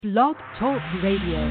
Blog Talk Radio.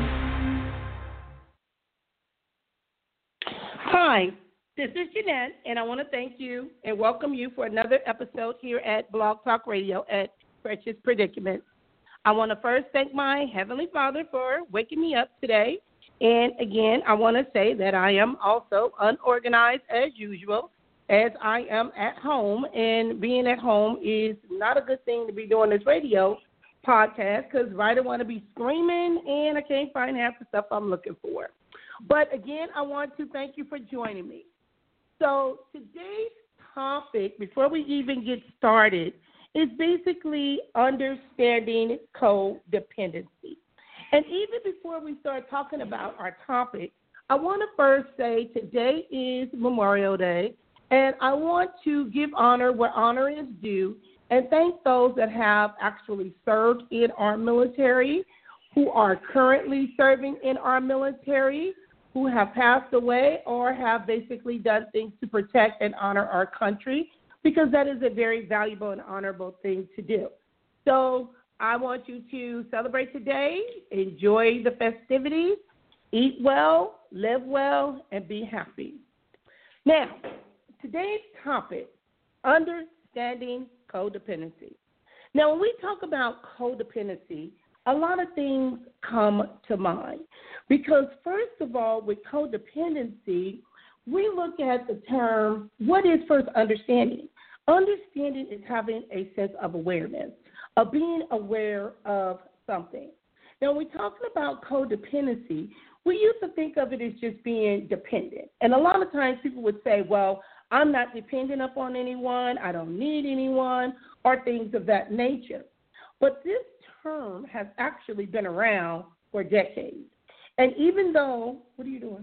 Hi, this is Jeanette, and I want to thank you and welcome you for another episode here at Blog Talk Radio at Precious Predicaments. I want to first thank my Heavenly Father for waking me up today. And again, I want to say that I am also unorganized as usual, as I am at home. And being at home is not a good thing to be doing this radio podcast because I don't want to be screaming and I can't find half the stuff I'm looking for. But again, I want to thank you for joining me. So today's topic, before we even get started, is basically understanding codependency. And even before we start talking about our topic, I want to first say today is Memorial Day, and I want to give honor where honor is due and thank those that have actually served in our military, who are currently serving in our military, who have passed away or have basically done things to protect and honor our country, because that is a very valuable and honorable thing to do. So I want you to celebrate today, enjoy the festivities, eat well, live well, and be happy. Now, today's topic, understanding codependency. Now, when we talk about codependency, a lot of things come to mind because, first of all, with codependency, we look at the term, what is first understanding? Understanding is having a sense of awareness, of being aware of something. Now, when we're talking about codependency, we used to think of it as just being dependent. And a lot of times people would say, well, I'm not dependent upon anyone, I don't need anyone, or things of that nature. But this term has actually been around for decades. And even though, what are you doing?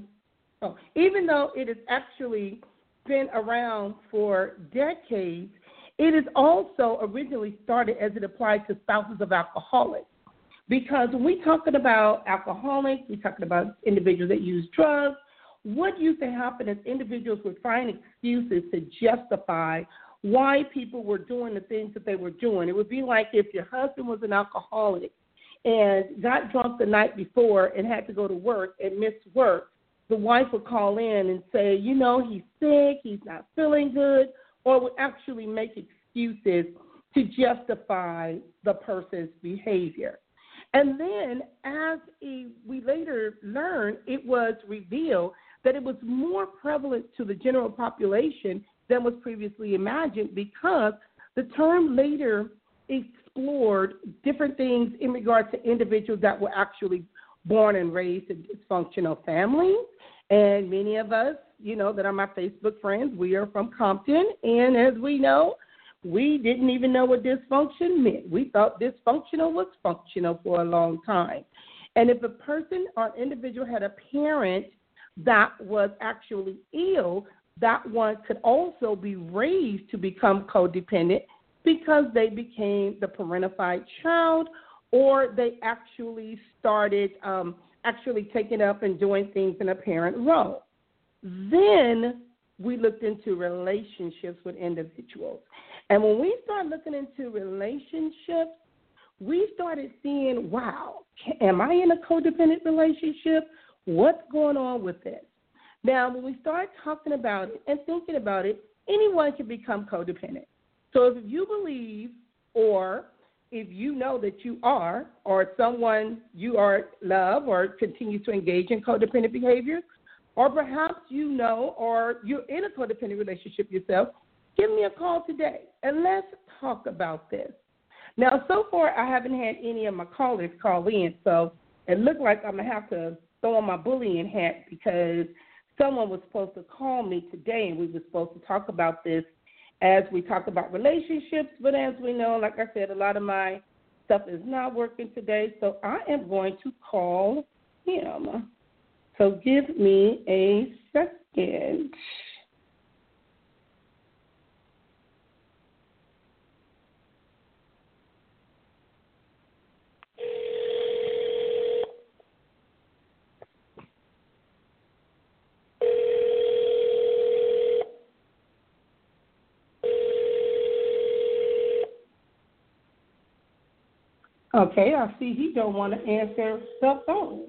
Even though it has actually been around for decades, it is also originally started as it applies to spouses of alcoholics. Because when we're talking about alcoholics, we're talking about individuals that use drugs. What used to happen is individuals would find excuses to justify why people were doing the things that they were doing. It would be like if your husband was an alcoholic and got drunk the night before and had to go to work and miss work, the wife would call in and say, you know, he's sick, he's not feeling good, or would actually make excuses to justify the person's behavior. And then as we later learned, it was revealed that it was more prevalent to the general population than was previously imagined because the term later explored different things in regards to individuals that were actually born and raised in dysfunctional families. And many of us, you know, that are my Facebook friends, we are from Compton. And as we know, we didn't even know what dysfunction meant. We thought dysfunctional was functional for a long time. And if a person or individual had a parent that was actually ill, that one could also be raised to become codependent because they became the parentified child or they actually started actually taking up and doing things in a parent role. Then we looked into relationships with individuals. And when we started looking into relationships, we started seeing, wow, am I in a codependent relationship? What's going on with this? Now, when we start talking about it and thinking about it, anyone can become codependent. So if you believe or if you know that you are or someone you are love or continue to engage in codependent behavior, or perhaps you know or you're in a codependent relationship yourself, give me a call today and let's talk about this. Now, so far, I haven't had any of my callers call in, so it looked like I'm going to have to throw on my bullying hat because someone was supposed to call me today, and we were supposed to talk about this as we talk about relationships. But as we know, like I said, a lot of my stuff is not working today, so I am going to call him. So give me a second. Okay, I see he don't want to answer the phone.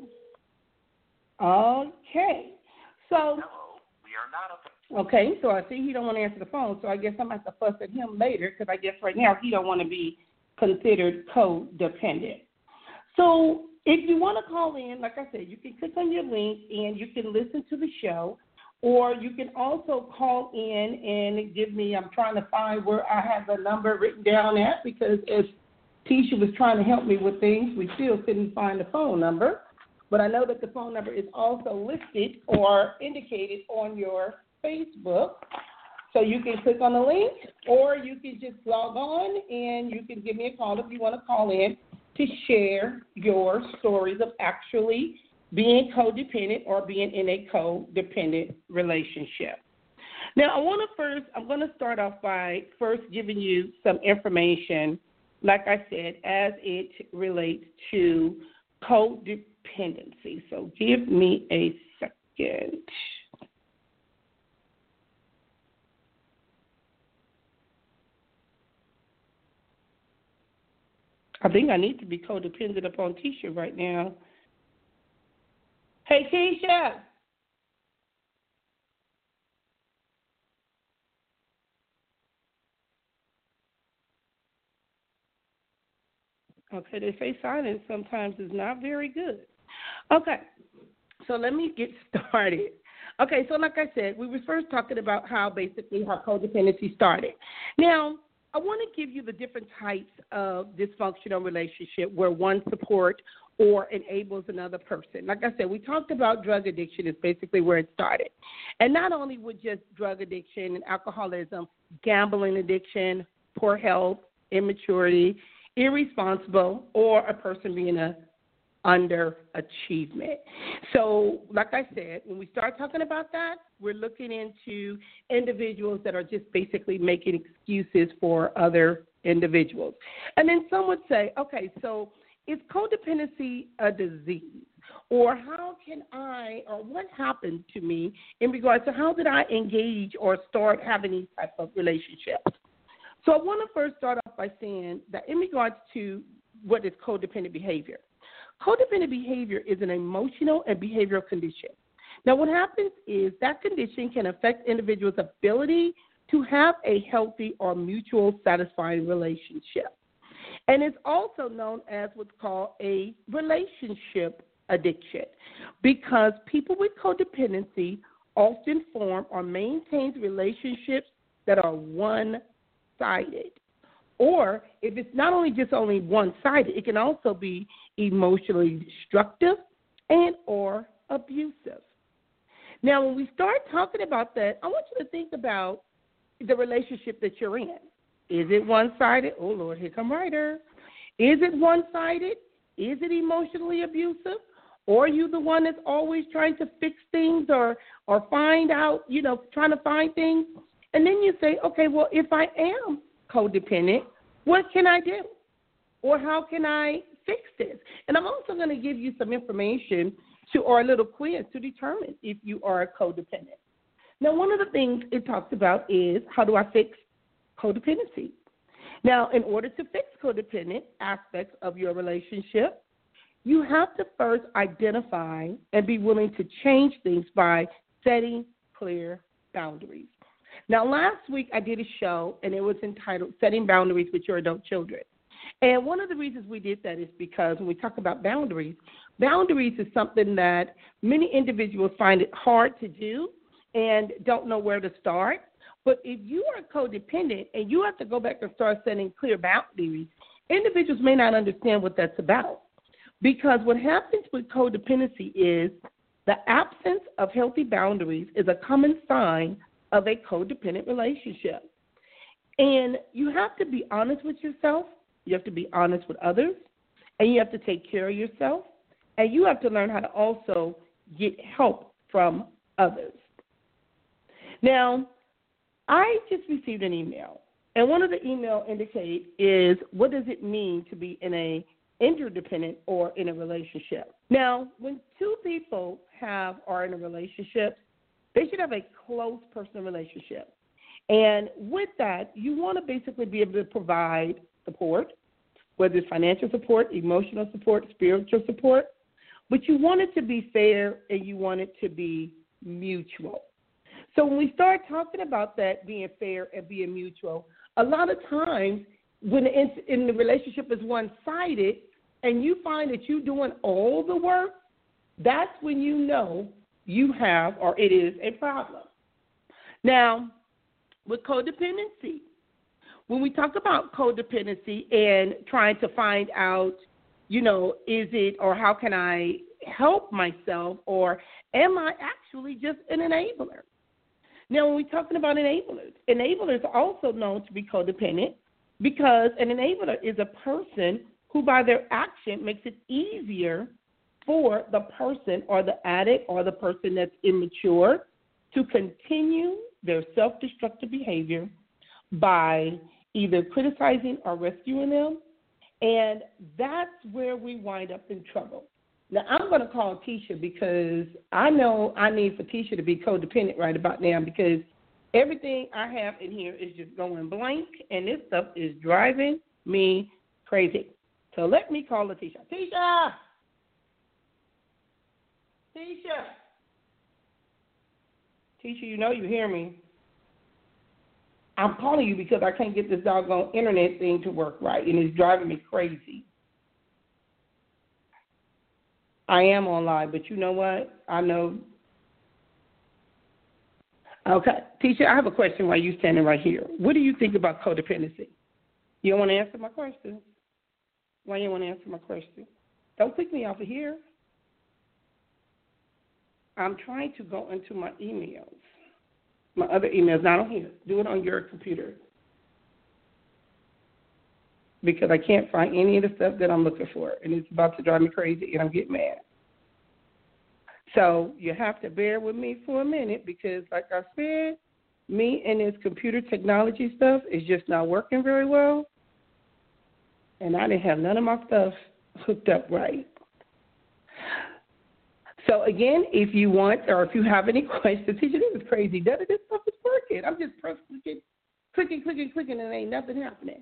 Okay. So, Hello, we are not open. okay, so I see he don't want to answer the phone, so I guess I'm going to have to fuss at him later because I guess right now he don't want to be considered codependent. So if you want to call in, like I said, you can click on your link and you can listen to the show, or you can also call in and give me, I'm trying to find where I have the number written down at because as Tisha was trying to help me with things, we still couldn't find the phone number. But I know that the phone number is also listed or indicated on your Facebook. So you can click on the link, or you can just log on and you can give me a call if you want to call in to share your stories of actually being codependent or being in a codependent relationship. Now, I'm going to start off by first giving you some information, like I said, as it relates to codependency. So give me a second. I think I need to be codependent upon Tisha right now. Hey, Tisha. Okay, they say silence sometimes is not very good. Okay, so let me get started. Okay, so like I said, we were first talking about how codependency started. Now, I want to give you the different types of dysfunctional relationship where one supports or enables another person. Like I said, we talked about drug addiction is basically where it started. And not only with just drug addiction and alcoholism, gambling addiction, poor health, immaturity, irresponsible, or a person being a underachievement. So, like I said, when we start talking about that, we're looking into individuals that are just basically making excuses for other individuals. And then some would say, okay, so is codependency a disease? Or how can or what happened to me in regards to how did I engage or start having these type of relationships? So I want to first start off by saying that in regards to what is codependent behavior, codependent behavior is an emotional and behavioral condition. Now, what happens is that condition can affect individuals' ability to have a healthy or mutual satisfying relationship. And it's also known as what's called a relationship addiction because people with codependency often form or maintain relationships that are one-sided. Or if it's not only one-sided, it can also be emotionally destructive and or abusive. Now, when we start talking about that, I want you to think about the relationship that you're in. Is it one-sided? Oh, Lord, here come Ryder. Is it one-sided? Is it emotionally abusive? Or are you the one that's always trying to fix things or find out, trying to find things? And then you say, okay, well, if I am codependent, what can I do? Or how can I fix this? And I'm also going to give you some information or a little quiz to determine if you are a codependent. Now, one of the things it talks about is how do I fix codependency? Now, in order to fix codependent aspects of your relationship, you have to first identify and be willing to change things by setting clear boundaries. Now, last week I did a show, and it was entitled Setting Boundaries with Your Adult Children. And one of the reasons we did that is because when we talk about boundaries is something that many individuals find it hard to do and don't know where to start. But if you are codependent and you have to go back and start setting clear boundaries, individuals may not understand what that's about. Because what happens with codependency is the absence of healthy boundaries is a common sign of a codependent relationship. And you have to be honest with yourself, you have to be honest with others, and you have to take care of yourself, and you have to learn how to also get help from others. Now, I just received an email, and one of the email indicates is what does it mean to be in a interdependent or in a relationship. Now, when two people are in a relationship, they should have a close personal relationship. And with that, you want to basically be able to provide support, whether it's financial support, emotional support, spiritual support, but you want it to be fair and you want it to be mutual. So when we start talking about that being fair and being mutual, a lot of times when in the relationship is one-sided and you find that you're doing all the work, that's when you know you have or it is a problem. Now, with codependency, when we talk about codependency and trying to find out, is it or how can I help myself or am I actually just an enabler? Now, when we're talking about enablers are also known to be codependent because an enabler is a person who by their action makes it easier for the person or the addict or the person that's immature to continue their self-destructive behavior by either criticizing or rescuing them, and that's where we wind up in trouble. Now, I'm going to call Tisha because I know I need for Tisha to be codependent right about now because everything I have in here is just going blank, and this stuff is driving me crazy. So let me call Tisha. Tisha! Tisha, you hear me. I'm calling you because I can't get this doggone internet thing to work right, and it's driving me crazy. I am online, but you know what? I know. Okay. Tisha, I have a question while you're standing right here. What do you think about codependency? You don't want to answer my question? Why you don't want to answer my question? Don't click me off of here. I'm trying to go into my emails, my other emails, not on here. Do it on your computer because I can't find any of the stuff that I'm looking for, and it's about to drive me crazy, and I'm getting mad. So you have to bear with me for a minute because, like I said, me and this computer technology stuff is just not working very well, and I didn't have none of my stuff hooked up right. So, again, if you want or if you have any questions, teacher, this is crazy. None of this stuff is working. I'm just clicking, and ain't nothing happening.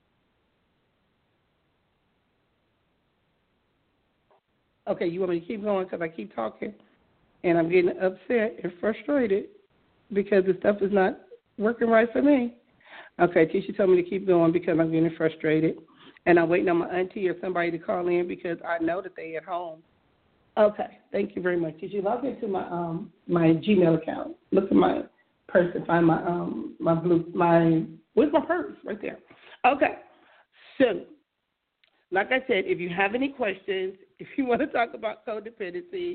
Okay, you want me to keep going because I keep talking, and I'm getting upset and frustrated because the stuff is not working right for me. Okay, Tisha told me to keep going because I'm getting frustrated, and I'm waiting on my auntie or somebody to call in because I know that they're at home. Okay, thank you very much. Tisha, log into my Gmail account. Look at my purse and find where's my purse? Right there. Okay, so like I said, if you have any questions, if you want to talk about codependency,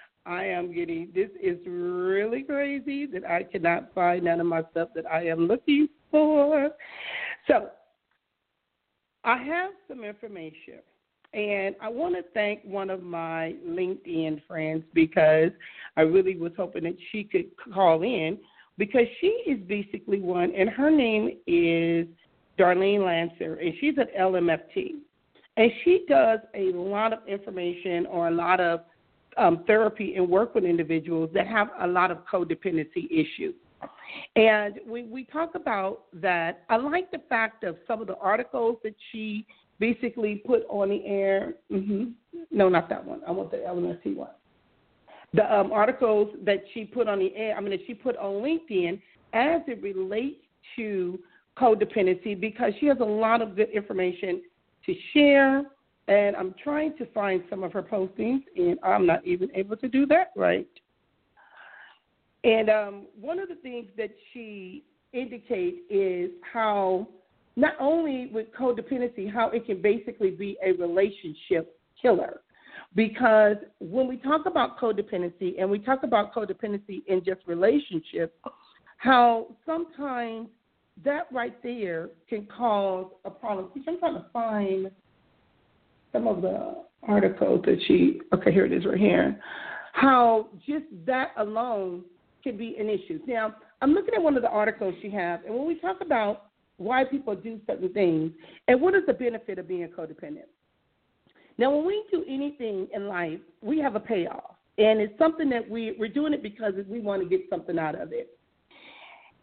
this is really crazy that I cannot find none of my stuff that I am looking for. So I have some information, and I want to thank one of my LinkedIn friends because I really was hoping that she could call in because she is basically one, and her name is Darlene Lancer, and she's an LMFT. And she does a lot of information or a lot of therapy and work with individuals that have a lot of codependency issues. And we talk about that. I like the fact of some of the articles that she basically put on the air. No, not that one. I want the LMFT one. The articles that she put on the air, that she put on LinkedIn as it relates to codependency because she has a lot of good information to share, and I'm trying to find some of her postings, and I'm not even able to do that right. And one of the things that she indicates is how not only with codependency, how it can basically be a relationship killer. Because when we talk about codependency, and we talk about codependency in just relationships, how sometimes that right there can cause a problem. I'm trying to find some of the articles that here it is right here, how just that alone can be an issue. Now, I'm looking at one of the articles she has, and when we talk about why people do certain things and what is the benefit of being codependent. Now, when we do anything in life, we have a payoff, and it's something that we're doing it because we want to get something out of it.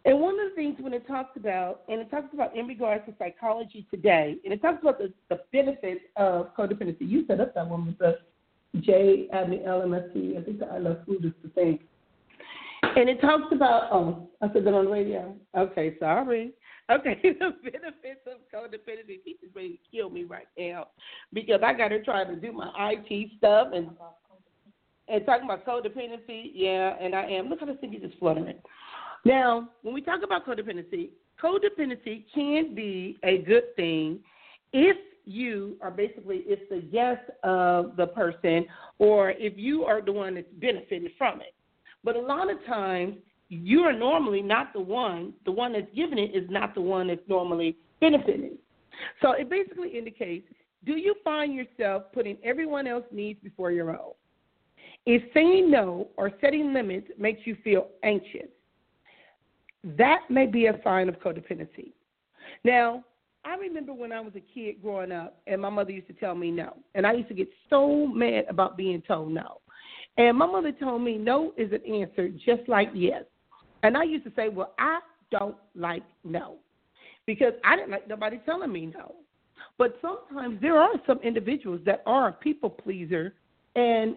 And one of the things when it talks about in regards to psychology today, and it talks about the benefits of codependency. You set up that one with the LMFT. I think the I Love Food is the thing. And it talks about, I said that on the radio. Okay, sorry. Okay, the benefits of codependency. She's ready to kill me right now because I got her trying to do my IT stuff and talking about codependency. Yeah, and I am. Look how the thing is just fluttering. Now, when we talk about codependency can be a good thing if you are if the guest of the person or if you are the one that's benefiting from it. But a lot of times, you are normally not the one that's giving it is not the one that's normally benefiting. So it basically indicates, do you find yourself putting everyone else's needs before your own? If saying no or setting limits makes you feel anxious, that may be a sign of codependency. Now, I remember when I was a kid growing up, and my mother used to tell me no. And I used to get so mad about being told no. And my mother told me no is an answer just like yes. And I used to say, well, I don't like no, because I didn't like nobody telling me no. But sometimes there are some individuals that are a people pleaser and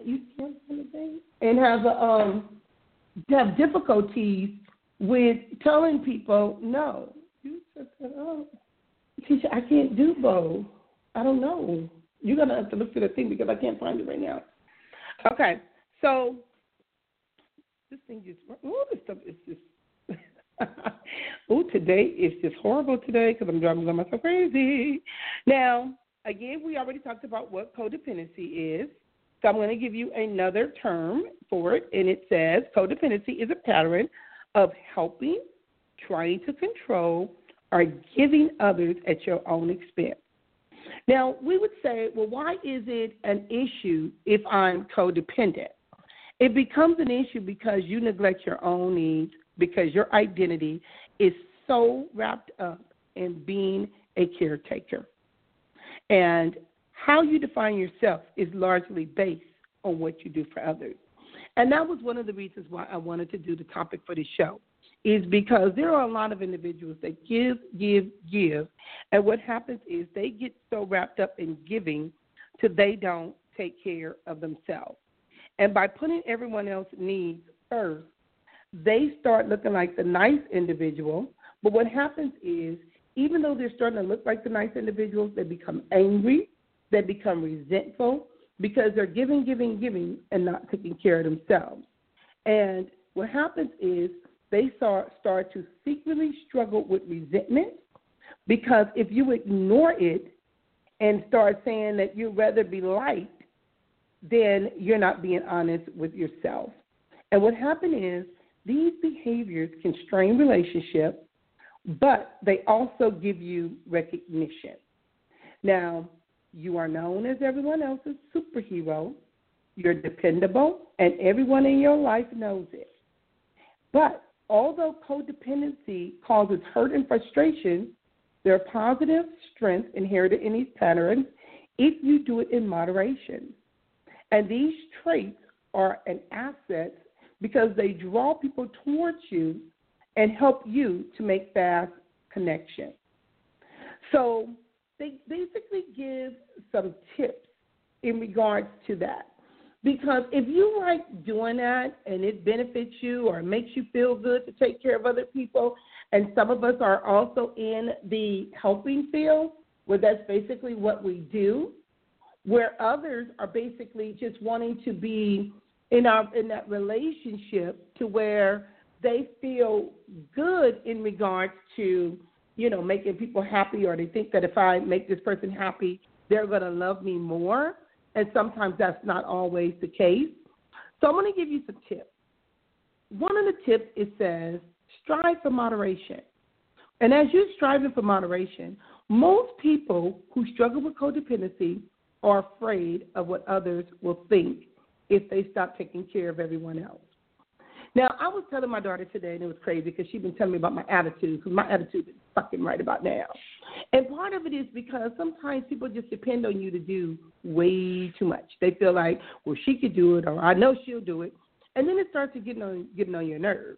have difficulties with telling people no. You said, oh, teacher, I can't do both. I don't know. You're going to have to look for the thing because I can't find it right now. Okay, so this thing just, this stuff is just, today is just horrible today because I'm driving myself crazy. Now, again, we already talked about what codependency is, so I'm going to give you another term for it, and it says codependency is a pattern of helping, trying to control, or giving others at your own expense. Now, we would say, well, why is it an issue if I'm codependent? It becomes an issue because you neglect your own needs, because your identity is so wrapped up in being a caretaker. And how you define yourself is largely based on what you do for others. And that was one of the reasons why I wanted to do the topic for this show, is because there are a lot of individuals that give, and what happens is they get so wrapped up in giving till they don't take care of themselves. And by putting everyone else's needs first, they start looking like the nice individual. But what happens is, even though they're starting to look like the nice individuals, they become angry, they become resentful, because they're giving, and not taking care of themselves. And what happens is they start to secretly struggle with resentment, because if you ignore it and start saying that you'd rather be liked, then you're not being honest with yourself. And what happens is these behaviors can strain relationships, but they also give you recognition. Now, you are known as everyone else's superhero. You're dependable, and everyone in your life knows it. But although codependency causes hurt and frustration, there are positive strengths inherited in these patterns if you do it in moderation. And these traits are an asset because they draw people towards you and help you to make fast connections. So they basically give some tips in regards to that. Because if you like doing that and it benefits you or makes you feel good to take care of other people, and some of us are also in the helping field, where that's basically what we do, where others are basically just wanting to be in that relationship to where they feel good in regards to, making people happy, or they think that if I make this person happy, they're going to love me more. And sometimes that's not always the case. So I'm going to give you some tips. One of the tips, it says, strive for moderation. And as you're striving for moderation, most people who struggle with codependency are afraid of what others will think if they stop taking care of everyone else. Now, I was telling my daughter today, and it was crazy because she's been telling me about my attitude, because my attitude is fucking right about now. And part of it is because sometimes people just depend on you to do way too much. They feel like, well, she could do it, or I know she'll do it. And then it starts to getting on your nerves.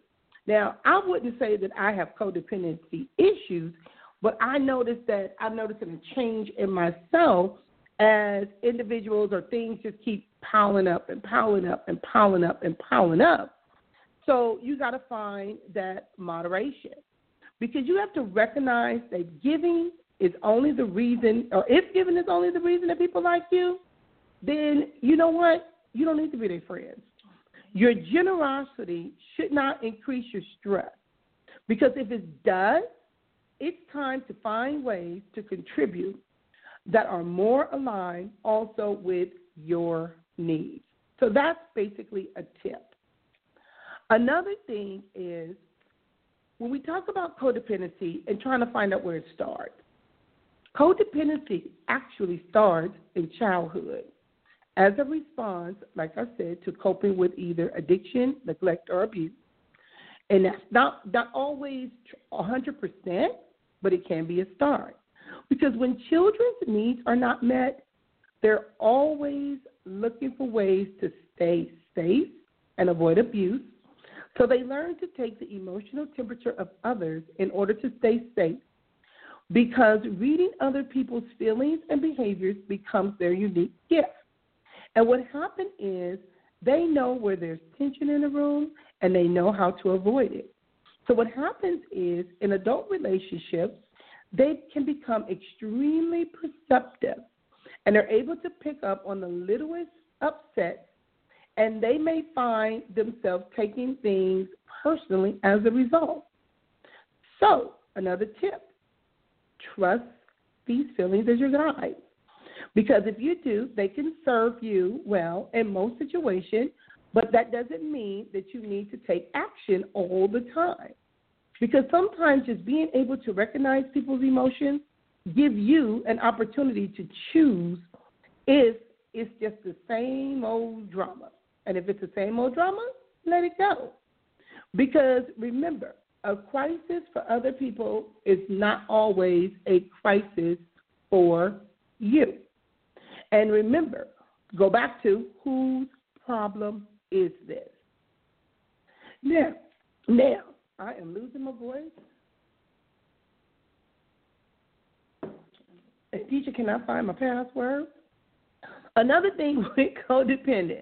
Now, I wouldn't say that I have codependency issues, but I noticed a change in myself as individuals or things just keep piling up and piling up and piling up and piling up. So you got to find that moderation, because you have to recognize that giving is only the reason, or if giving is only the reason that people like you, then you know what? You don't need to be their friends. Your generosity should not increase your stress, because if it does, it's time to find ways to contribute that are more aligned also with your needs. So that's basically a tip. Another thing is when we talk about codependency and trying to find out where it starts, codependency actually starts in childhood as a response, like I said, to coping with either addiction, neglect, or abuse. And that's not always 100%, but it can be a start. Because when children's needs are not met, they're always looking for ways to stay safe and avoid abuse. So they learn to take the emotional temperature of others in order to stay safe, because reading other people's feelings and behaviors becomes their unique gift. And what happens is they know where there's tension in the room and they know how to avoid it. So what happens is in adult relationships, they can become extremely perceptive, and they're able to pick up on the littlest upsets, and they may find themselves taking things personally as a result. So another tip, trust these feelings as your guide. Because if you do, they can serve you well in most situations, but that doesn't mean that you need to take action all the time. Because sometimes just being able to recognize people's emotions give you an opportunity to choose if it's just the same old drama. And if it's the same old drama, let it go. Because remember, a crisis for other people is not always a crisis for you. And remember, go back to whose problem is this? Now, I am losing my voice. And teacher cannot find my password. Another thing with codependents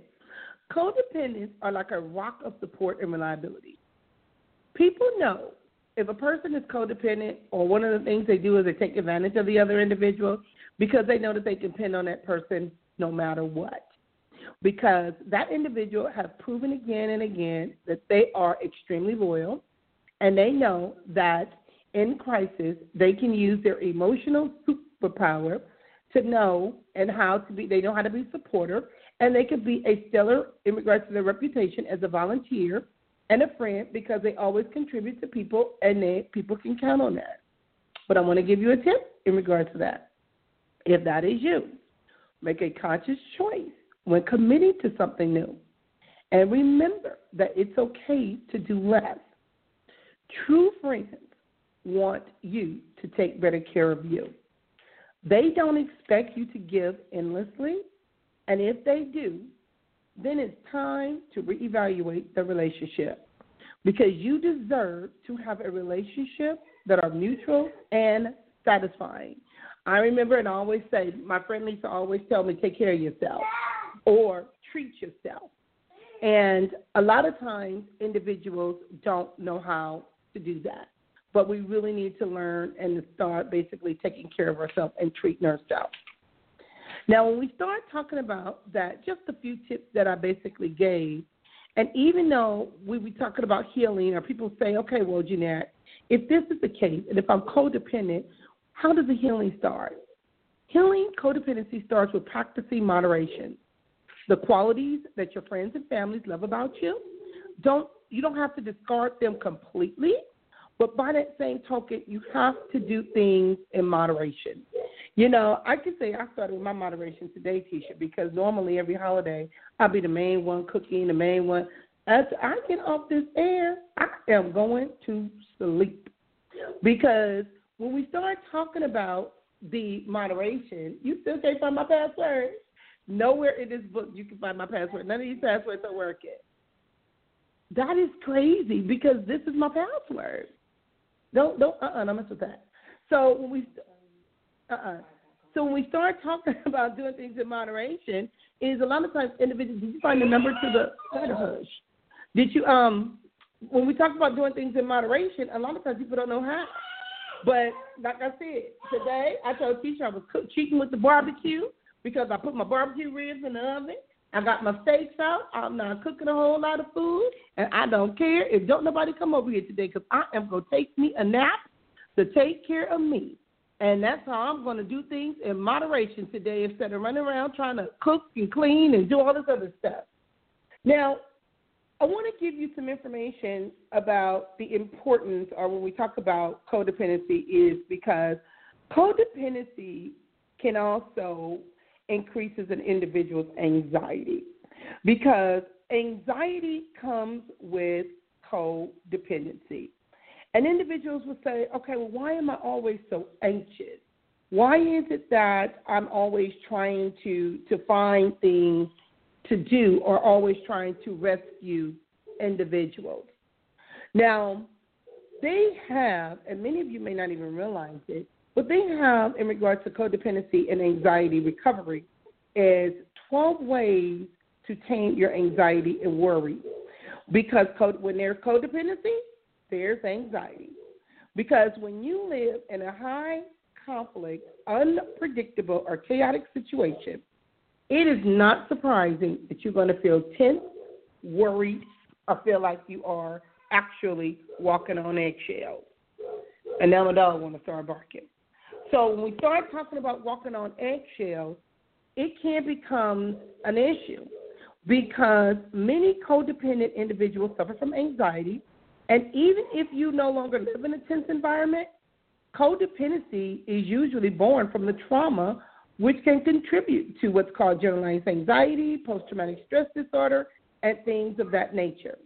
are like a rock of support and reliability. People know if a person is codependent, or one of the things they do is they take advantage of the other individual, because they know that they can depend on that person no matter what. Because that individual has proven again and again that they are extremely loyal, and they know that in crisis they can use their emotional superpower to know and how to be, they know how to be supportive, and they can be a stellar in regards to their reputation as a volunteer and a friend, because they always contribute to people, and people can count on that. But I want to give you a tip in regards to that. If that is you, make a conscious choice when committing to something new. And remember that it's okay to do less. True friends want you to take better care of you. They don't expect you to give endlessly, and if they do, then it's time to reevaluate the relationship, because you deserve to have a relationship that are mutual and satisfying. I remember, and I always say, my friend Lisa always tell me, take care of yourself or treat yourself. And a lot of times individuals don't know how to do that. But we really need to learn and to start basically taking care of ourselves and treating ourselves. Now, when we start talking about that, just a few tips that I basically gave, and even though we were talking about healing, or people say, okay, well, Jeanette, if this is the case, and if I'm codependent, how does the healing start? Healing codependency starts with practicing moderation. The qualities that your friends and families love about you, you don't have to discard them completely, but by that same token, you have to do things in moderation. You know, I can say I started with my moderation today, Keisha, because normally every holiday I'll be the main one cooking, the main one. As I get off this air, I am going to sleep. Because when we start talking about the moderation, you still can't find my password. Nowhere in this book you can find my password. None of these passwords are working. That is crazy because this is my password. Don't mess with that. So when we start talking about doing things in moderation, is a lot of times individuals. Did you find the number to the hush? Did you when we talk about doing things in moderation, a lot of times people don't know how. But like I said, today I told Keisha I was cheating with the barbecue because I put my barbecue ribs in the oven. I got my steaks out. I'm not cooking a whole lot of food, and I don't care if don't nobody come over here today because I am going to take me a nap to take care of me. And that's how I'm going to do things in moderation today instead of running around trying to cook and clean and do all this other stuff. Now, I want to give you some information about the importance, or when we talk about codependency, is because codependency can also increases an individual's anxiety, because anxiety comes with codependency. And individuals will say, okay, well, why am I always so anxious? Why is it that I'm always trying to find things to do or always trying to rescue individuals? Now, they have, and many of you may not even realize it, what they have in regards to codependency and anxiety recovery is 12 ways to tame your anxiety and worry. Because when there's codependency, there's anxiety. Because when you live in a high conflict, unpredictable, or chaotic situation, it is not surprising that you're going to feel tense, worried, or feel like you are actually walking on eggshells. And now my dog want to start barking. So when we start talking about walking on eggshells, it can become an issue because many codependent individuals suffer from anxiety. And even if you no longer live in a tense environment, codependency is usually born from the trauma, which can contribute to what's called generalized anxiety, post-traumatic stress disorder, and things of that nature.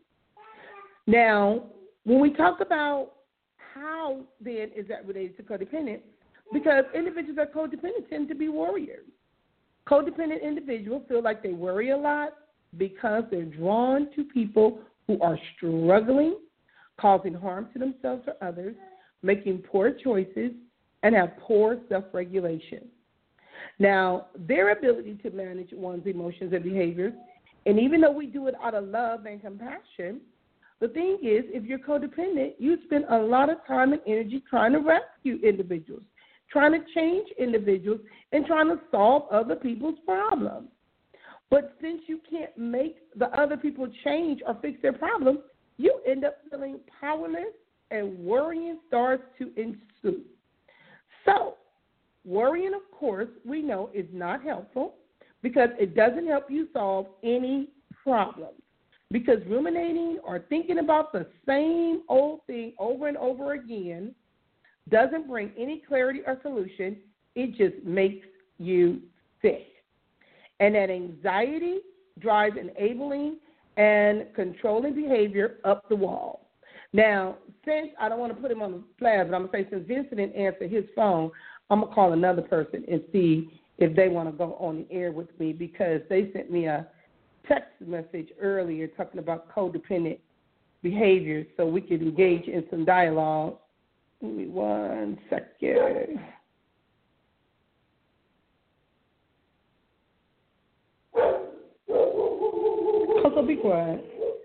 Now, when we talk about how then is that related to codependent, because individuals that are codependent tend to be warriors. Codependent individuals feel like they worry a lot because they're drawn to people who are struggling, causing harm to themselves or others, making poor choices, and have poor self-regulation. Now, their ability to manage one's emotions and behaviors, and even though we do it out of love and compassion, the thing is, if you're codependent, you spend a lot of time and energy trying to rescue individuals, trying to change individuals, and trying to solve other people's problems. But since you can't make the other people change or fix their problems, you end up feeling powerless, and worrying starts to ensue. So, worrying, of course, we know is not helpful because it doesn't help you solve any problems. Because ruminating or thinking about the same old thing over and over again doesn't bring any clarity or solution. It just makes you sick. And that anxiety drives enabling and controlling behavior up the wall. Now, since I don't want to put him on the blast, but I'm going to say since Vincent didn't answer his phone, I'm going to call another person and see if they want to go on the air with me because they sent me a text message earlier talking about codependent behavior so we could engage in some dialogue. Give me 1 second. Also, be quiet.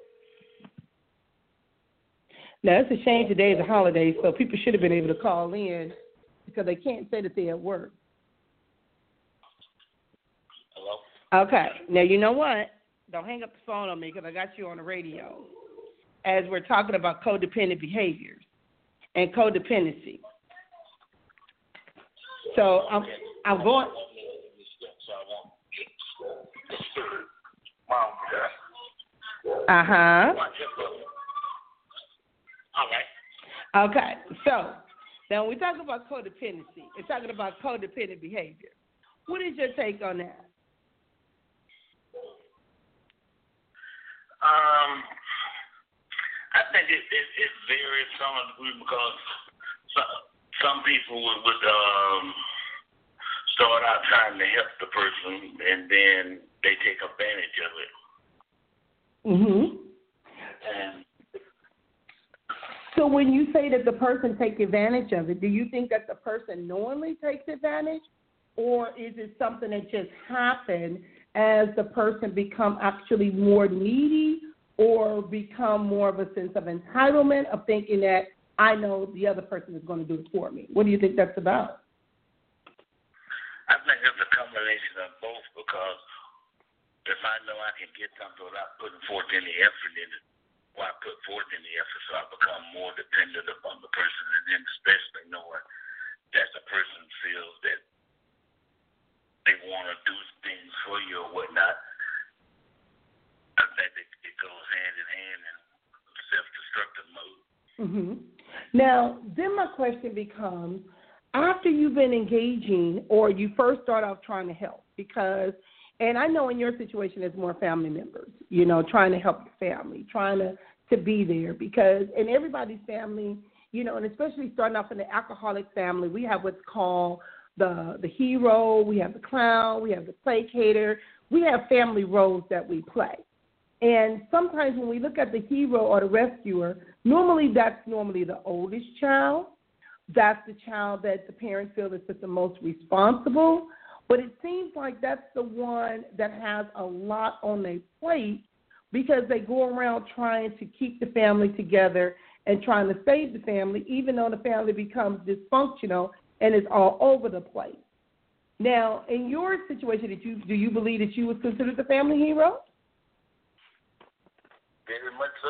Now, it's a shame today is a holiday, so people should have been able to call in because they can't say that they're at work. Hello? Okay. Now, you know what? Don't hang up the phone on me because I got you on the radio as we're talking about codependent behaviors and codependency. So I'm going. Uh-huh. All right. Okay. So now when we talk about codependency, it's talking about codependent behavior. What is your take on that? I think it varies some because some people would start out trying to help the person and then they take advantage of it. Mm-hmm. And when you say that the person takes advantage of it, do you think that the person knowingly takes advantage, or is it something that just happened as the person become actually more needy or become more of a sense of entitlement of thinking that I know the other person is going to do it for me? What do you think that's about? I think it's a combination of both, because if I know I can get something without putting forth any effort in it, I put forth any effort, so I become more dependent upon the person, and then especially knowing that the person feels that they want to do things for you or whatnot. I think it goes hand in hand in self-destructive mode. Mm-hmm. Now, then my question becomes, after you've been engaging or you first start off trying to help, because, and I know in your situation it's more family members, you know, trying to help your family, trying to be there, because in everybody's family, you know, and especially starting off in the alcoholic family, we have what's called the hero, we have the clown, we have the placater, we have family roles that we play. And sometimes when we look at the hero or the rescuer, that's normally the oldest child. That's the child that the parents feel is the most responsible. But it seems like that's the one that has a lot on their plate, because they go around trying to keep the family together and trying to save the family, even though the family becomes dysfunctional and is all over the place. Now, in your situation, do you believe that you was considered the family hero? Very much so.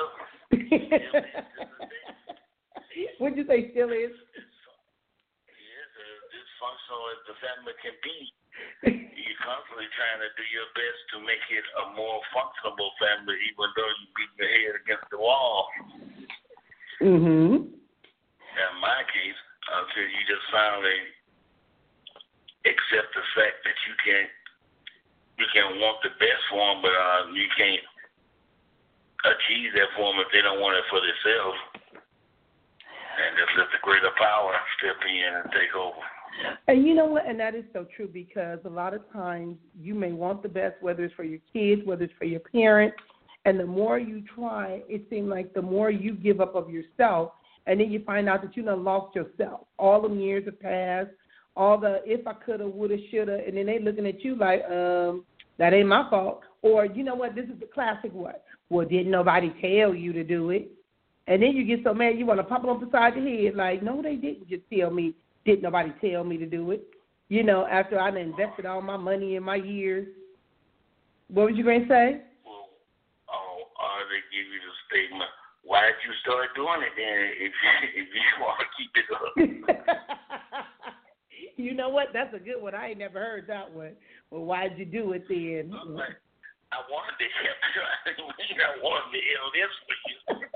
What'd you say, still is? Yes, as dysfunctional as the family can be, you're constantly trying to do your best to make it a more functional family, even though you beat your head against the wall. Mm-hmm. In my case, until you just finally accept the fact that you can want the best for them, but you can't achieve that for them if they don't want it for themselves. And just let the greater power step in and take over. And you know what? And that is so true, because a lot of times you may want the best, whether it's for your kids, whether it's for your parents, and the more you try, it seems like the more you give up of yourself, and then you find out that you done lost yourself. All them years have passed, all the if I coulda, woulda, shoulda, and then they looking at you like, that ain't my fault. Or, you know what, this is the classic what? Well, didn't nobody tell you to do it? And then you get so mad you want to pop it up beside your head like, no, they didn't just tell me. Didn't nobody tell me to do it? You know, after I invested all my money and my years. What was you going to say? Well, or they give you the statement, why did you start doing it then if you want to keep it up? You know what? That's a good one. I ain't never heard that one. Well, why'd you do it then? I wanted to help you. I wanted to help this for you.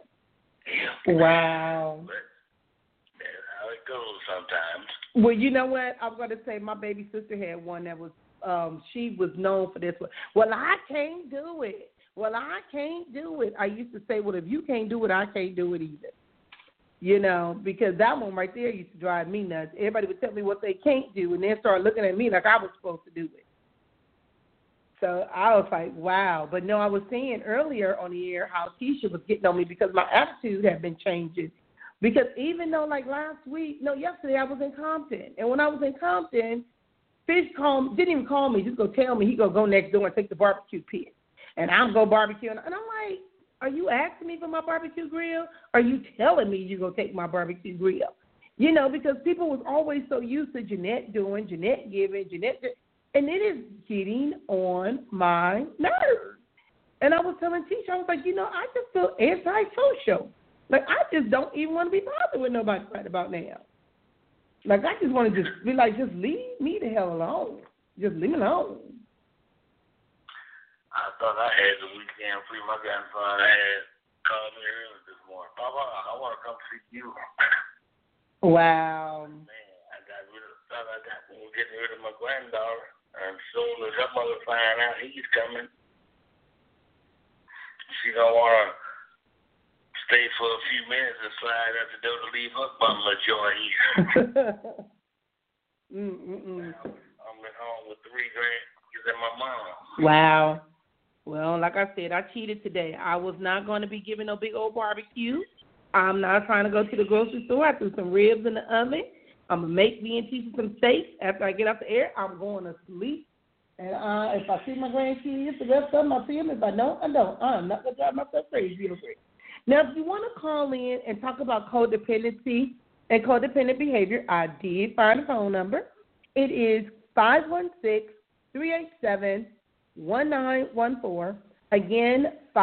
Wow. But that's how it goes sometimes. Well, you know what? I'm going to say my baby sister had one that was, she was known for this one. Well, I can't do it. Well, I can't do it. I used to say, well, if you can't do it, I can't do it either. You know, because that one right there used to drive me nuts. Everybody would tell me what they can't do, and then start looking at me like I was supposed to do it. So I was like, wow. But no, I was saying earlier on the air how Keisha was getting on me because my attitude had been changing. Because even though, like yesterday I was in Compton. And when I was in Compton, Fish didn't even call me, just go tell me he go next door and take the barbecue pit. And I'm go barbecue. And I'm like, are you asking me for my barbecue grill? Are you telling me you go take my barbecue grill? You know, because people was always so used to Jeanette doing, Jeanette giving, and it is getting on my nerves. And I was telling Tisha, I was like, you know, I just feel antisocial. Like, I just don't even want to be bothered with nobody right about now. Like, I just want to just be like, just leave me the hell alone. Just leave me alone. I thought I had the weekend free. My grandson had called me early this morning. Papa, I want to come see you. Wow. Man, we're getting rid of my granddaughter. And soon as her mother find out he's coming, she don't want to stay for a few minutes and slide out the door to leave her bundle of joy here. I'm at home with 3 grandkids and my mom. Wow. Well, like I said, I cheated today. I was not going to be giving no big old barbecue. I'm not trying to go to the grocery store. I threw some ribs in the oven. I'm going to make me and Tisha some steaks. After I get off the air, I'm going to sleep. And if I see my grandkids, the rest of them, I see them. If I don't, I don't. I'm not going to drive myself crazy over it. Now, if you want to call in and talk about codependency and codependent behavior, I did find a phone number. It is 516-387-1914. Again,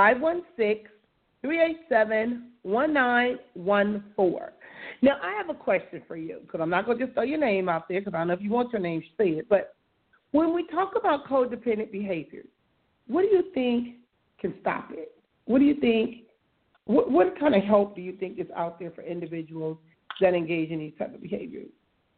516-387-1914. Now, I have a question for you, because I'm not going to just throw your name out there, because I don't know if you want your name said. But when we talk about codependent behaviors, what do you think can stop it? What do you think, what kind of help do you think is out there for individuals that engage in these type of behaviors?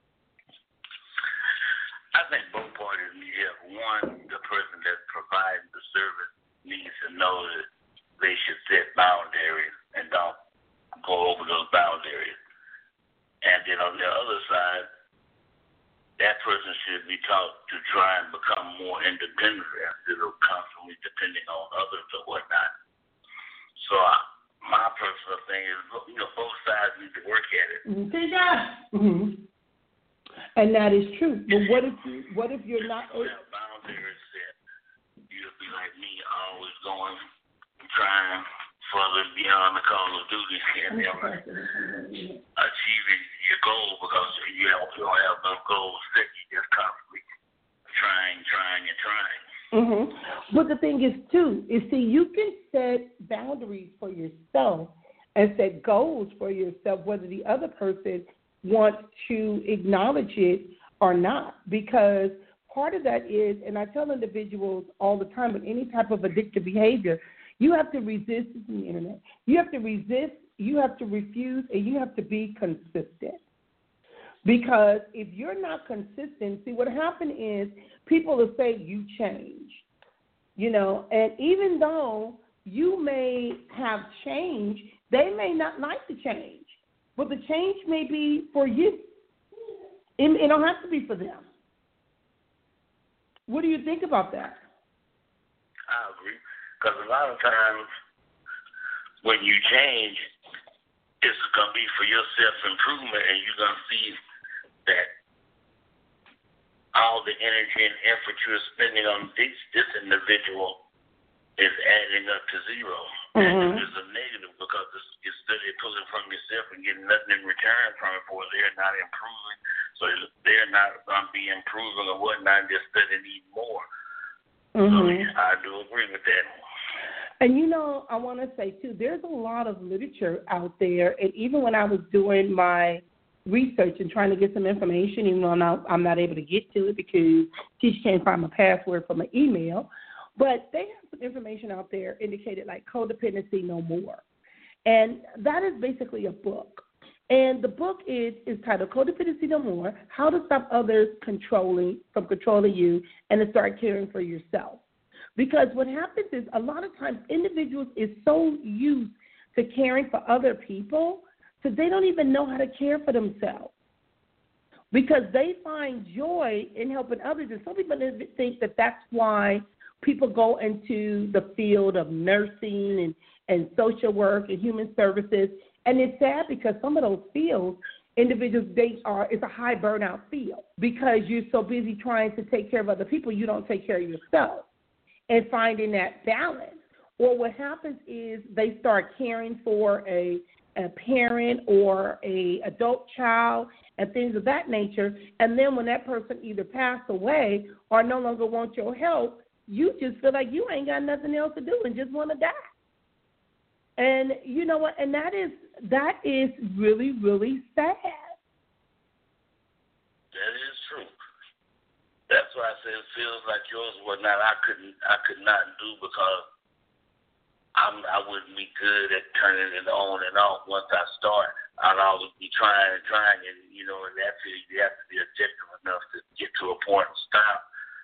I think both parties need help. One, the person that's providing the service needs to know that they should set boundaries and don't go over those boundaries. And then on the other side, that person should be taught to try and become more independent instead of constantly depending on others or whatnot. So my personal thing is, both sides need to work at it. Mm-hmm. And that is true. But what if you're not? You have boundaries set. You'll be like me, always going, trying further beyond the Call of Duty and achieving your goal, because you don't have no goals set. You just constantly trying. Mm-hmm. But the thing is, too, you can set boundaries for yourself and set goals for yourself, whether the other person wants to acknowledge it or not. Because part of that is, and I tell individuals all the time with any type of addictive behavior, you have to resist the internet. You have to resist, you have to refuse, and you have to be consistent. Because if you're not consistent, see, what happened is people will say you change, and even though you may have changed, they may not like the change, but the change may be for you. It don't have to be for them. What do you think about that? I agree, because a lot of times when you change, it's going to be for your self-improvement, and you're going to see that all the energy and effort you're spending on this individual is adding up to zero. Mm-hmm. And it's a negative, because you're steadily pulling from yourself and getting nothing in return from it, for they're not improving. So they're not going to be improving or whatnot, they're studying even more. Mm-hmm. So yeah, I do agree with that. And, I want to say, too, there's a lot of literature out there. And even when I was doing my research and trying to get some information, even though I'm not able to get to it because she can't find my password for my email, but they have some information out there indicated like Codependency No More. And that is basically a book. And the book is titled Codependency No More, How to Stop Others from Controlling You and to Start Caring for Yourself. Because what happens is a lot of times individuals is so used to caring for other people so they don't even know how to care for themselves, because they find joy in helping others. And some people think that that's why people go into the field of nursing and social work and human services. And it's sad because some of those fields, individuals, it's a high burnout field, because you're so busy trying to take care of other people, you don't take care of yourself and finding that balance. Or what happens is they start caring for a parent or a adult child and things of that nature, and then when that person either passed away or no longer wants your help, you just feel like you ain't got nothing else to do and just want to die. And you know what? And that is really, really sad. That is true. That's why I said it feels like yours was not. I could not do, because I wouldn't be good at turning it on and off. Once I start, I'd always be trying, and and that's it. You have to be objective enough to get to a point and stop.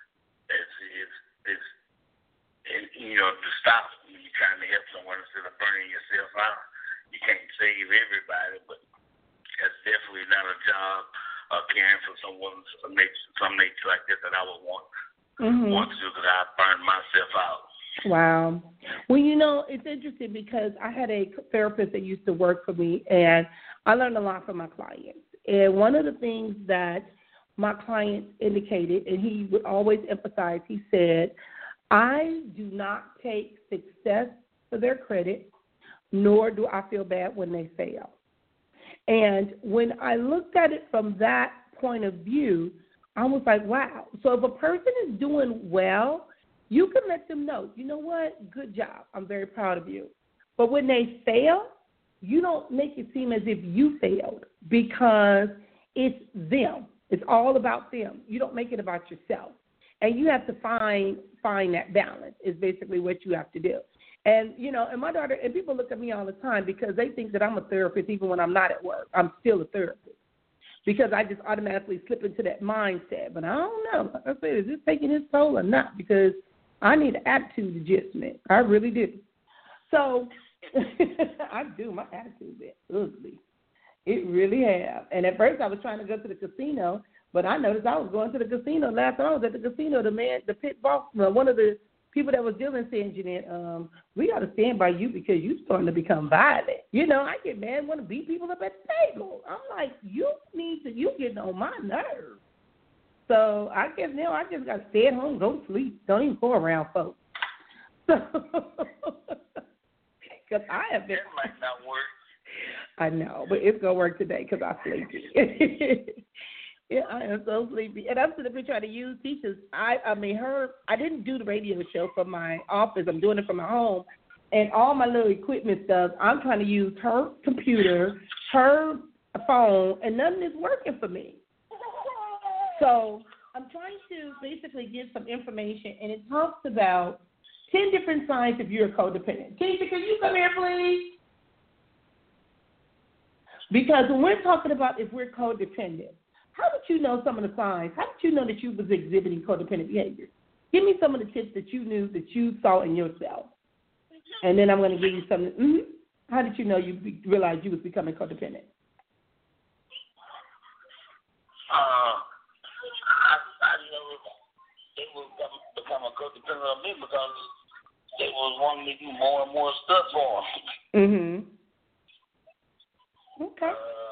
To stop when you're trying to help someone instead of burning yourself out. You can't save everybody, but that's definitely not a job of caring for someone some nature like this that I would want to do, because I burned myself out. Wow. Well, it's interesting because I had a therapist that used to work for me, and I learned a lot from my clients. And one of the things that my clients indicated, and he would always emphasize, he said, I do not take success for their credit, nor do I feel bad when they fail. And when I looked at it from that point of view, I was like, wow. So if a person is doing well, you can let them know, you know what, good job. I'm very proud of you. But when they fail, you don't make it seem as if you failed because it's them. It's all about them. You don't make it about yourself. And you have to find that balance is basically what you have to do. And, and my daughter, and people look at me all the time because they think that I'm a therapist even when I'm not at work. I'm still a therapist because I just automatically slip into that mindset. But I don't know. Like I said, is this taking its toll or not? Because I need an attitude adjustment. I really do. So I do. My attitude is ugly. It really has. And at first I was trying to go to the casino, but I noticed I was going to the casino. Last time I was at the casino, the pit boss, one of the people that was dealing saying, Jeanette, we got to stand by you because you're starting to become violent. I get mad, want to beat people up at the table. I'm like, you getting on my nerves. So I guess now I just got to stay at home, go to sleep. Don't even go around folks. So, because I have been. That might not work. I know, but it's going to work today because I'm sleepy. Yeah, I am so sleepy. And I'm sitting there trying to use teachers. I didn't do the radio show from my office. I'm doing it from my home. And all my little equipment stuff, I'm trying to use her computer, her phone, and none of it's working for me. So I'm trying to basically give some information, and it talks about 10 different signs if you're codependent. Keisha, can you come here, please? Because when we're talking about if we're codependent, how did you know some of the signs? How did you know that you was exhibiting codependent behavior? Give me some of the tips that you knew that you saw in yourself. And then I'm going to give you something. Mm-hmm. How did you know you realized you was becoming codependent? I know they was becoming codependent on me because they was wanting me to do more and more stuff for them. Mm-hmm. Okay.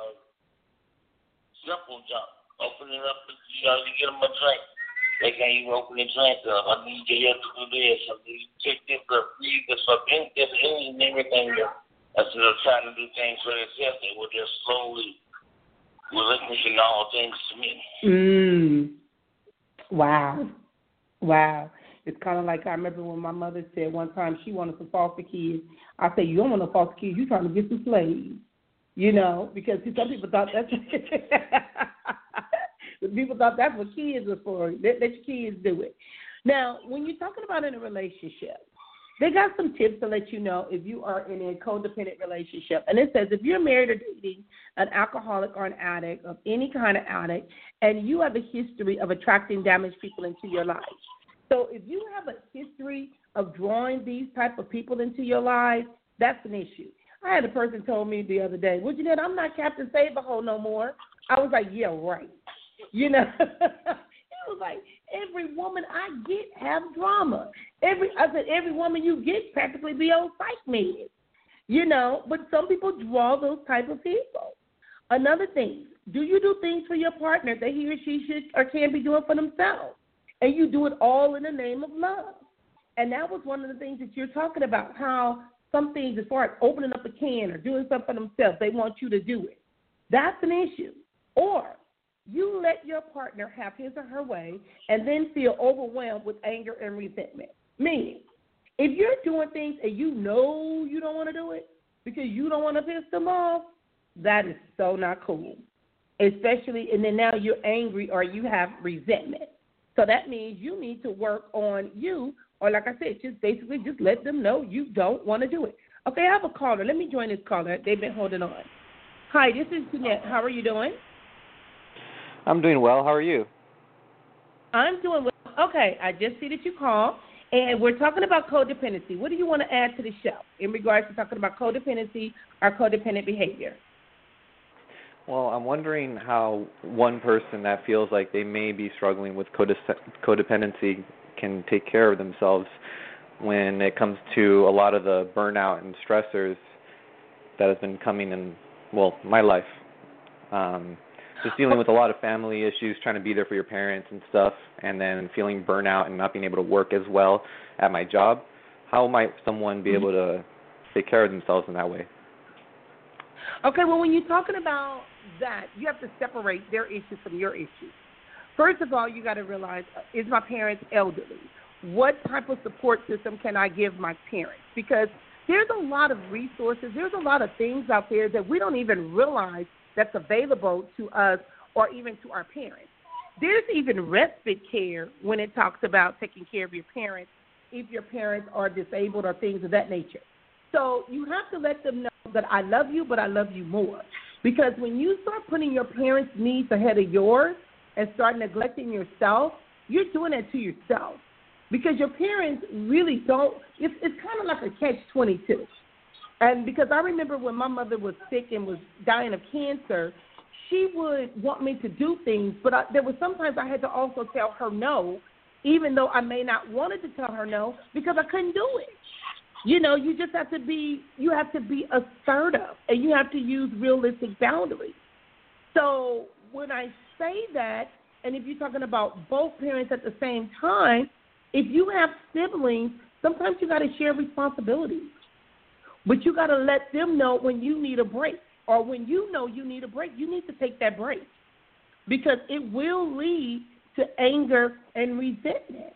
Simple jump. Open it up, you get them a drink. They can't even open the drink up. I need your help to do this. I need you to take this up. You can submit this and everything. Instead of trying to do things for themselves, they will just slowly relinquishing all things to me. Wow. It's kind of like I remember when my mother said one time she wanted some foster kids. I said, you don't want no foster kids. You're trying to get some slaves. Because some people thought that's people thought that's what kids were for. Let your kids do it. Now, when you're talking about in a relationship, they got some tips to let you know if you are in a codependent relationship. And it says if you're married or dating an alcoholic or an addict of any kind of addict, and you have a history of attracting damaged people into your life. So if you have a history of drawing these type of people into your life, that's an issue. I had a person told me the other day, well, Jeanette, I'm not Captain Save-A-Hole no more. I was like, yeah, right. It was like, every woman I get have drama. Every woman you get practically be on psych meds. But some people draw those type of people. Another thing, do you do things for your partner that he or she should or can be doing for themselves? And you do it all in the name of love. And that was one of the things that you're talking about, how some things as far as opening up a can or doing something for themselves, they want you to do it. That's an issue. Or you let your partner have his or her way and then feel overwhelmed with anger and resentment. Meaning, if you're doing things and you know you don't want to do it because you don't want to piss them off, that is so not cool. Especially, and then now you're angry or you have resentment. So that means you need to work on you, or like I said, just let them know you don't want to do it. Okay, I have a caller. Let me join this caller. They've been holding on. Hi, this is Jeanette. How are you doing? I'm doing well. How are you? I'm doing well. Okay, I just see that you called, and we're talking about codependency. What do you want to add to the show in regards to talking about codependency or codependent behavior? Well, I'm wondering how one person that feels like they may be struggling with codependency can take care of themselves when it comes to a lot of the burnout and stressors that has been coming in, well, my life. Just dealing with a lot of family issues, trying to be there for your parents and stuff, and then feeling burnout and not being able to work as well at my job. How might someone be able to take care of themselves in that way? Okay, well, when you're talking about that, you have to separate their issues from your issues. First of all, you got to realize, is my parents elderly? What type of support system can I give my parents? Because there's a lot of resources, there's a lot of things out there that we don't even realize that's available to us or even to our parents. There's even respite care when it talks about taking care of your parents if your parents are disabled or things of that nature. So you have to let them know that I love you, but I love you more. Because when you start putting your parents' needs ahead of yours and start neglecting yourself, you're doing it to yourself. Because your parents really don't, it's kind of like a catch-22. And because I remember when my mother was sick and was dying of cancer, she would want me to do things, but there were sometimes I had to also tell her no, even though I may not wanted to tell her no, because I couldn't do it. You know, you just have to be assertive, and you have to use realistic boundaries. So when I say that, and if you're talking about both parents at the same time, if you have siblings, sometimes you got to share responsibilities. But you got to let them know when you need a break, or when you know you need a break, you need to take that break, because it will lead to anger and resentment.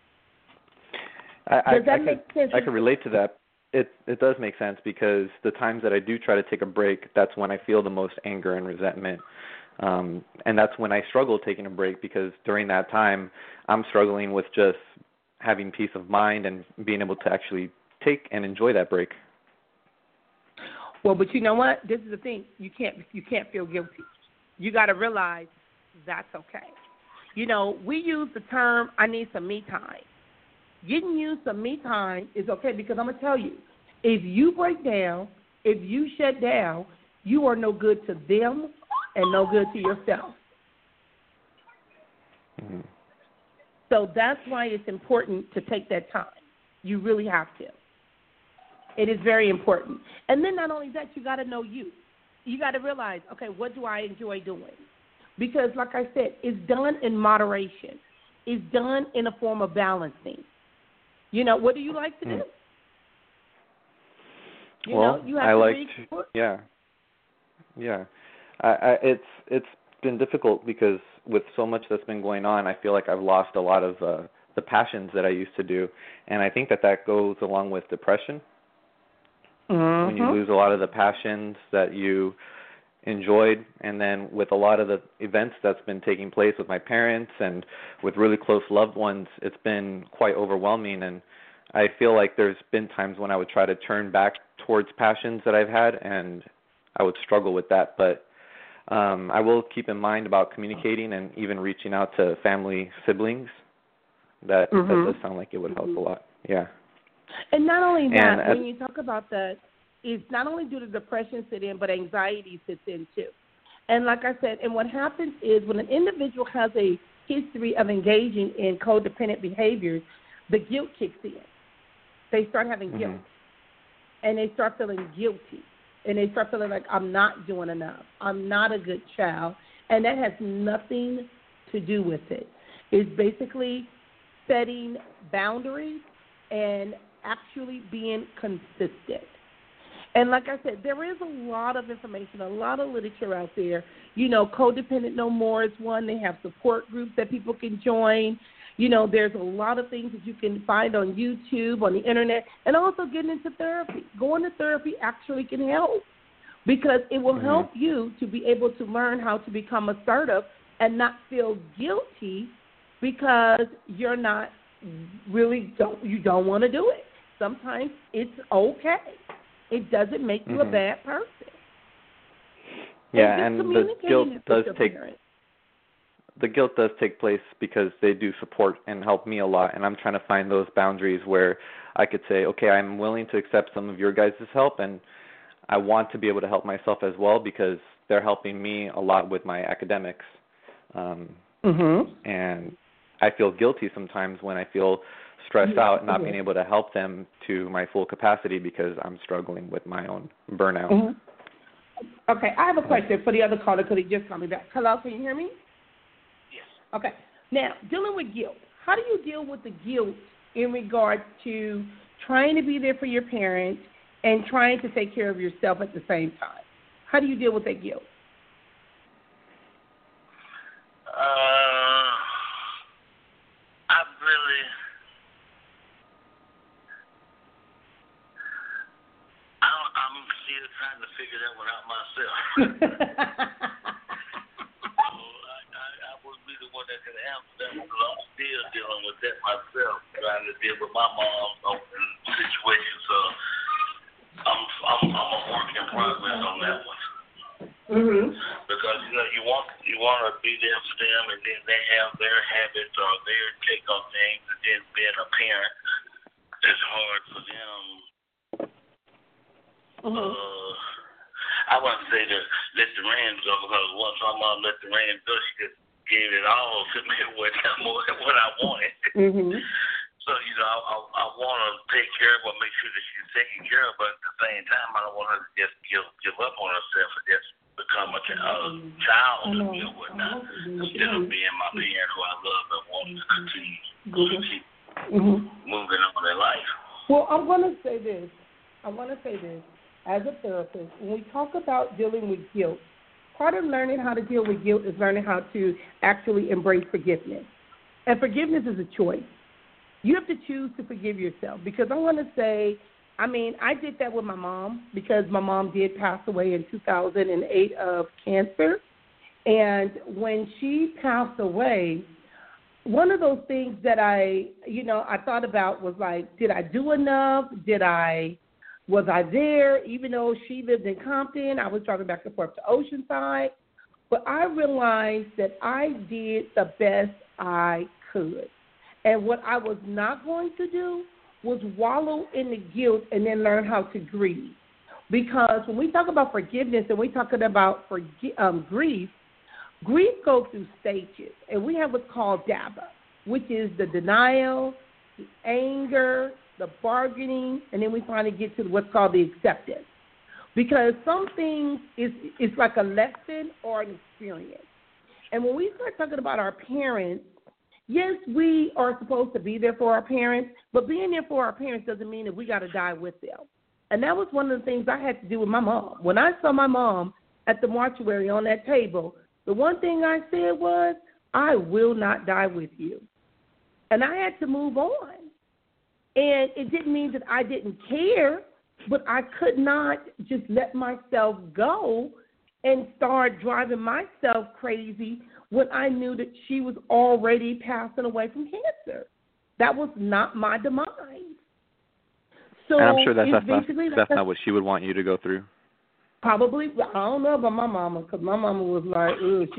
Does that make sense? I can relate to that. It does make sense, because the times that I do try to take a break, that's when I feel the most anger and resentment. And that's when I struggle taking a break, because during that time I'm struggling with just having peace of mind and being able to actually take and enjoy that break. Well, but you know what? This is the thing. You can't feel guilty. You got to realize that's okay. You know, we use the term, I need some me time. Getting you some me time is okay, because I'm going to tell you, if you break down, if you shut down, you are no good to them and no good to yourself. Mm-hmm. So that's why it's important to take that time. You really have to. It is very important. And then not only that, you got to know you. You got to realize, okay, what do I enjoy doing? Because, like I said, it's done in moderation. It's done in a form of balancing. You know, what do you like to do? You know, you have I to like read. Yeah. It's been difficult, because with so much that's been going on, I feel like I've lost a lot of the passions that I used to do, and I think that goes along with depression. Mm-hmm. When you lose a lot of the passions that you enjoyed, and then with a lot of the events that's been taking place with my parents and with really close loved ones, it's been quite overwhelming. And I feel like there's been times when I would try to turn back towards passions that I've had, and I would struggle with that. But I will keep in mind about communicating and even reaching out to family, siblings. That does sound like it would help a lot. Yeah. And not only that, when you talk about that, it's not only do the depression sit in, but anxiety sits in too. And like I said, and what happens is when an individual has a history of engaging in codependent behaviors, the guilt kicks in. They start having guilt. And they start feeling guilty. And they start feeling like, I'm not doing enough. I'm not a good child. And that has nothing to do with it. It's basically setting boundaries and actually being consistent. And like I said, there is a lot of information, a lot of literature out there. You know, Codependent No More is one. They have support groups that people can join. You know, there's a lot of things that you can find on YouTube, on the Internet, and also getting into therapy. Going to therapy actually can help, because it will help you to be able to learn how to become assertive and not feel guilty because you're not really you don't want to do it. Sometimes it's okay. It doesn't make you a bad person. Yeah, and the guilt does take place because they do support and help me a lot, and I'm trying to find those boundaries where I could say, okay, I'm willing to accept some of your guys' help, and I want to be able to help myself as well, because they're helping me a lot with my academics. And I feel guilty sometimes when I feel stressed out and not being able to help them to my full capacity because I'm struggling with my own burnout. Mm-hmm. Okay, I have a question for the other caller because he just called me back. Hello, can you hear me? Yes. Okay. Now, dealing with guilt. How do you deal with the guilt in regards to trying to be there for your parents and trying to take care of yourself at the same time? How do you deal with that guilt? I'm still trying to figure that one out myself. I would be the one that can answer that one because I'm still dealing with that myself, trying to deal with my mom in situations. So I'm a work in progress on that one. Mm-hmm. Because you want to be there for them, and then they have their habits or their take on things, and then being a parent, it's hard for them. I wouldn't say to let the rain go because once my mom let the rain go, she just gave it all to me more than what I wanted. Mm-hmm. So I want to take care of her, make sure that she's taken care of, but at the same time, I don't want her to just give up on herself and just become a child to me or whatnot. Instead of being my parent who I love and want to continue to keep moving on in life. Well, I want to say this. As a therapist, when we talk about dealing with guilt, part of learning how to deal with guilt is learning how to actually embrace forgiveness. And forgiveness is a choice. You have to choose to forgive yourself because I want to say, I did that with my mom because my mom did pass away in 2008 of cancer. And when she passed away, one of those things that I thought about was like, did I do enough? Was I there? Even though she lived in Compton, I was driving back and forth to Oceanside. But I realized that I did the best I could. And what I was not going to do was wallow in the guilt and then learn how to grieve. Because when we talk about forgiveness and we're talking about grief goes through stages. And we have what's called DABA, which is the denial, the anger, the bargaining, and then we finally get to what's called the acceptance. Because some things it's like a lesson or an experience. And when we start talking about our parents, yes, we are supposed to be there for our parents, but being there for our parents doesn't mean that we got to die with them. And that was one of the things I had to do with my mom. When I saw my mom at the mortuary on that table, the one thing I said was, I will not die with you. And I had to move on. And it didn't mean that I didn't care, but I could not just let myself go and start driving myself crazy when I knew that she was already passing away from cancer. That was not my demise. So and I'm sure that's not what she would want you to go through. Probably. I don't know about my mama because my mama was like,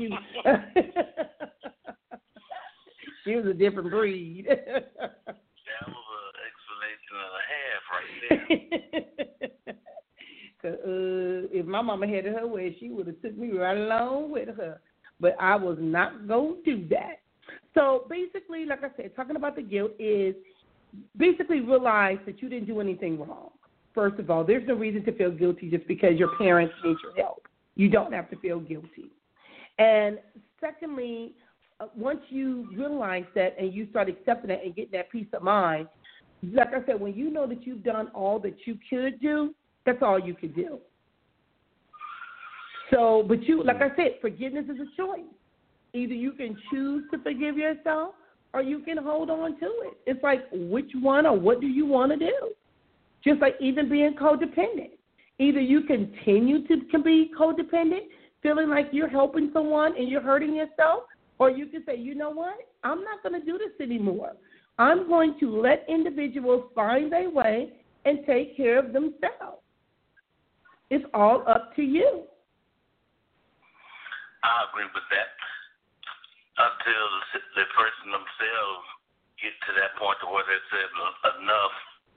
she was a different breed. That was an explanation and a half right there. If my mama had it her way, she would have took me right along with her. But I was not going to do that. So basically, like I said, talking about the guilt is basically realize that you didn't do anything wrong. First of all, there's no reason to feel guilty just because your parents need your help. You don't have to feel guilty. And secondly, once you realize that and you start accepting that and getting that peace of mind, like I said, when you know that you've done all that you could do, that's all you could do. So, but you, like I said, forgiveness is a choice. Either you can choose to forgive yourself or you can hold on to it. It's like which one or what do you want to do? Just like even being codependent. Either you continue to be codependent, feeling like you're helping someone and you're hurting yourself, or you can say, you know what, I'm not going to do this anymore. I'm going to let individuals find their way and take care of themselves. It's all up to you. I agree with that. Until the person themselves get to that point to where they said enough,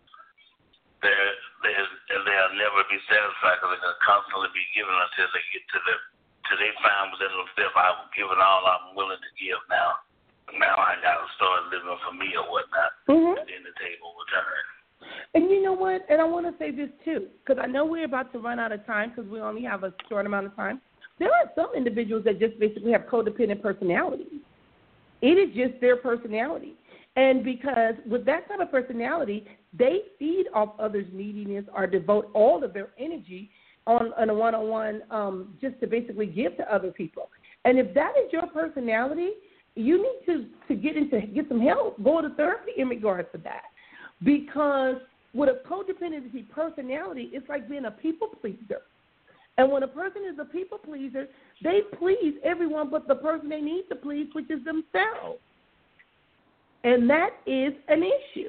they'll never be satisfied because they're going to constantly be giving until they get to they find within themselves, I've given all I'm willing to give now. Now I got to start living for me or whatnot, Mm-hmm. and then the table will turn. And you know what? And I want to say this too, because I know we're about to run out of time because we only have a short amount of time. There are some individuals that just basically have codependent personalities. It is just their personality. And because with that type of personality, they feed off others' neediness or devote all of their energy on a one-on-one just to basically give to other people. And if that is your personality, you need to get some help, go to therapy in regards to that. Because with a codependency personality, it's like being a people pleaser. And when a person is a people pleaser, they please everyone but the person they need to please, which is themselves. And that is an issue.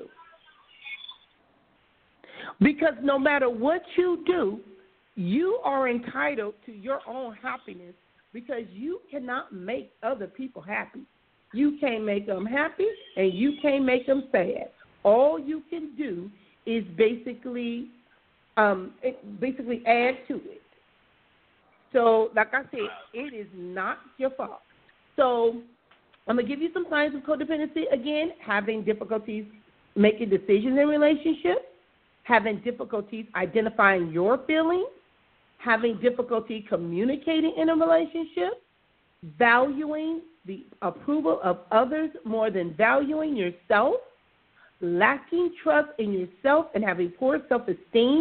Because no matter what you do, you are entitled to your own happiness because you cannot make other people happy. You can't make them happy and you can't make them sad. All you can do is basically add to it. So, like I said, it is not your fault. So, I'm going to give you some signs of codependency. Again, having difficulties making decisions in relationships, having difficulties identifying your feelings, having difficulty communicating in a relationship, valuing the approval of others more than valuing yourself, lacking trust in yourself and having poor self-esteem,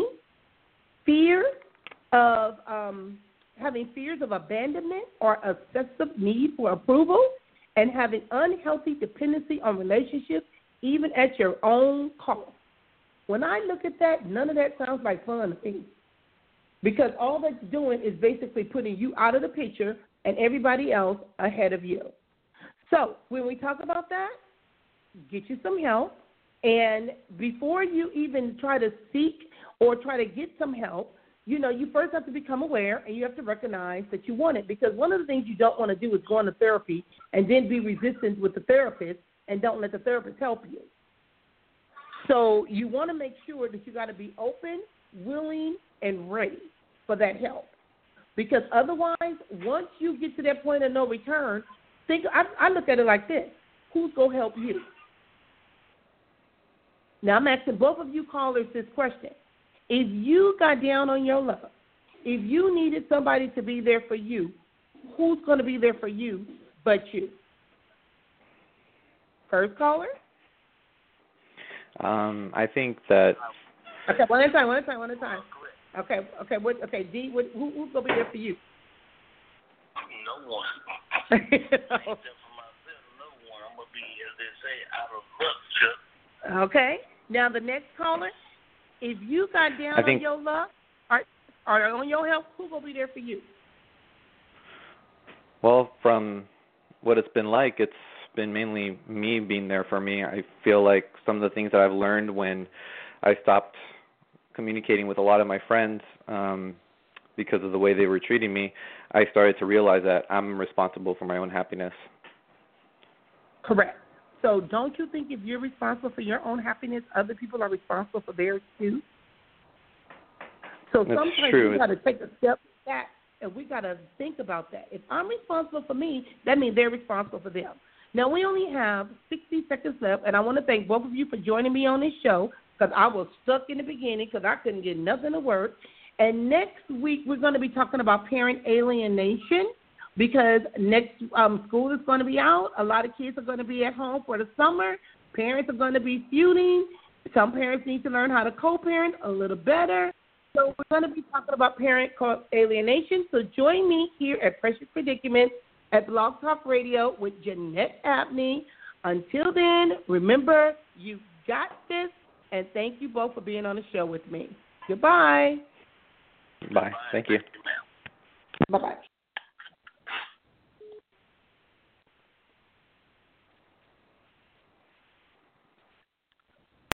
having fears of abandonment or excessive need for approval, and having unhealthy dependency on relationships, even at your own cost. When I look at that, none of that sounds like fun to me. Because all that's doing is basically putting you out of the picture and everybody else ahead of you. So when we talk about that, get you some help. And before you even try to seek or try to get some help, you first have to become aware and you have to recognize that you want it. Because one of the things you don't want to do is go into therapy and then be resistant with the therapist and don't let the therapist help you. So you want to make sure that you got to be open, willing, and ready for that help. Because otherwise, once you get to that point of no return, I look at it like this. Who's going to help you? Now, I'm asking both of you callers this question. If you got down on your luck, if you needed somebody to be there for you, who's going to be there for you but you? First caller? I think that... Okay, one at a time. Okay, D, who's going to be there for you? No one. Except for myself, no one. I'm going to be, as they say, out of luck, Chuck. Okay. Now, the next caller, if you got down on your luck or on your health, who's going to be there for you? Well, from what it's been like, it's been mainly me being there for me. I feel like some of the things that I've learned when I stopped communicating with a lot of my friends because of the way they were treating me, I started to realize that I'm responsible for my own happiness. Correct. So don't you think if you're responsible for your own happiness, other people are responsible for theirs too? So sometimes we got to take a step back and we got to think about that. If I'm responsible for me, that means they're responsible for them. Now, we only have 60 seconds left, and I want to thank both of you for joining me on this show because I was stuck in the beginning because I couldn't get nothing to work. And next week, we're going to be talking about parent alienation because next school is going to be out. A lot of kids are going to be at home for the summer. Parents are going to be feuding. Some parents need to learn how to co-parent a little better. So we're going to be talking about parent alienation. So join me here at Precious Predicament at Blog Talk Radio with Jeanette Abney. Until then, remember, you got this, and thank you both for being on the show with me. Goodbye. Bye. Thank you. Bye-bye.